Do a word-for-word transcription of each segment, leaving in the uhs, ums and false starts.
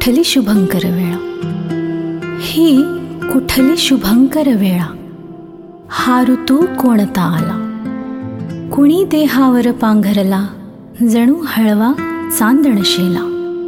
कुठली शुभंकर वेळा, ही कुठली शुभंकर वेळा, हा ऋतू कोणता आला. कुणी देहावर पांघरला, जणू हळवा चांदणशेला.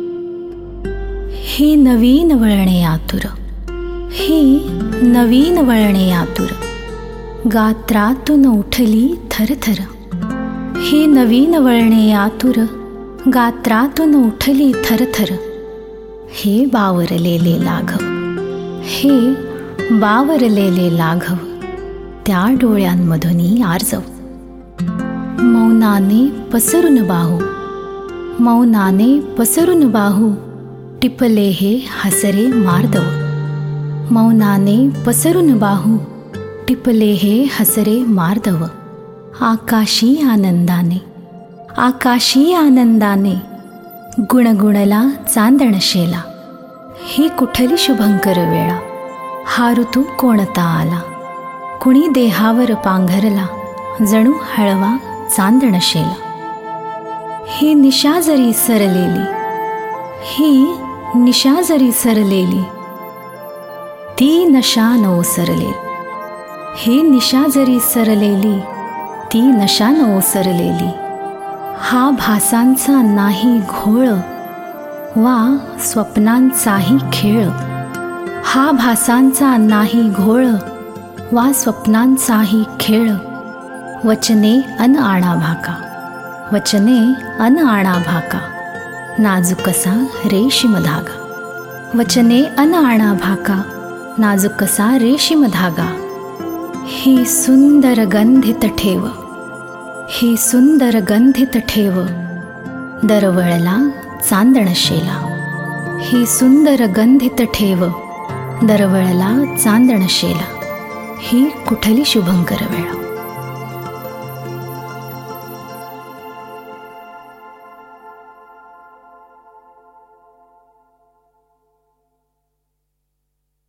ही नवीन वळणे आतुर, ही नवीन वळणे आतुर, गात्रातून उठली थरथर. ही नवीन वळणे आतुर, गात्रातून उठली थरथर. हे बावरलेले लाघव, हे बावरलेले लाघव, त्या डोळ्यांमधून आर्जव. मौनाने पसरून बाहू, मौनाने पसरून बाहू, टिपले हे हसरे मार्दव. मौनाने पसरून बाहू, टिपले हे हसरे मार्दव. आकाशी आनंदाने, आकाशी आनंदाने, गुणगुणला चांदणशेला. ही कुठली शुभंकर वेळा, हा ऋतू कोणता आला. कुणी देहावर पांघरला, जणू हळवा चांदणशेला. ही निशा जरी सरलेली, ही निशा जरी सरलेली, ती नशा न ओसरलेली. ही निशा जरी सरलेली, ती नशा न ओसरलेली. हा भासांचा नाही घोळ, वा स्वप्नांचाही खेळ. हा भासांचा नाही घोळ, वा स्वप्नांचाही खेळ. वचने अन आणा भाका, वचने अन आणा भाका, नाजूकसा रेशीम धागा. वचने अन आणा भाका, नाजूकसा रेशीम धागा. ही सुंदर गंधित ठेव, ही सुंदर गंधित ठेव, दरवळला चांदणशेला. ही सुंदर गंधित ठेव, दरवळला चांदणशेला. ही कुठली शुभंकर वेळा.